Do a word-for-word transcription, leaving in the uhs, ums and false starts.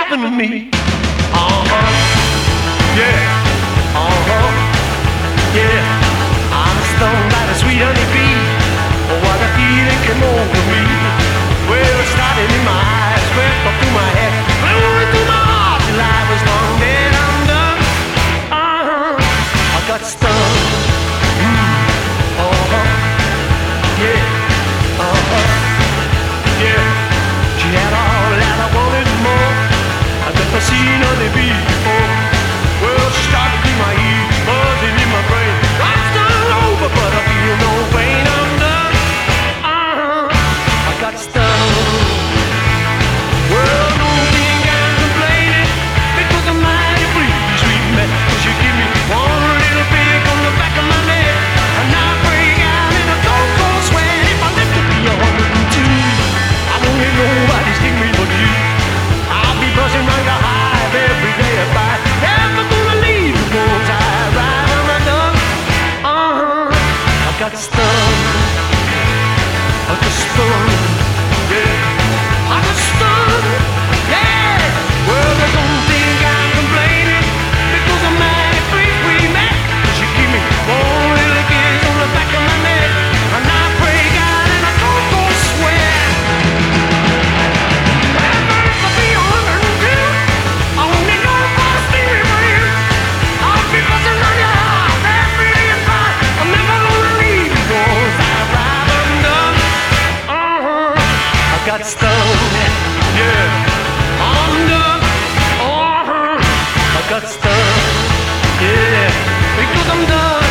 happened to me. Uh-huh, yeah, uh-huh, yeah. I'm stung by the sweet honey bee. Oh, what a feeling came over me. Well, it started in my eyes, swept up through my head, flew into my heart till I was long dead undone. Uh-huh, I got stung. Mm. Uh-huh, yeah, uh-huh, yeah. She had all that I wanted more. I've never seen honey bee before. Well, she started in my ears, buzzing in my brain. I'm still over, but I feel no pain. I'm done. Uh-huh, I got stung. Well, no thing I'm complaining, because I'm mighty free, sweet man. She give me one little pick on the back of my neck, and I break out in a cold, cold sweat. If I live to be a hundred and two, I won't let nobody sting me but you. I'll be buzzing like a hive every day if I ever gonna leave the wolves I ride on my dog. Uh-huh, I got stung. I got stung. Yeah, I got stung. Yeah. Well, they don't think I'm complaining, because I'm mighty free, free man. She give me one little kiss on the back of my neck, and I break out in a cold, cold sweat. Whenever I be a hundred and two, I only know about a steering wheel. I'll be buzzing on your heart every day and night. I'm never gonna leave you, cause I ride undone. Uh-huh, I got stung. Yeah, I'm done. Uh-huh, I got stung. Yeah, because I'm done.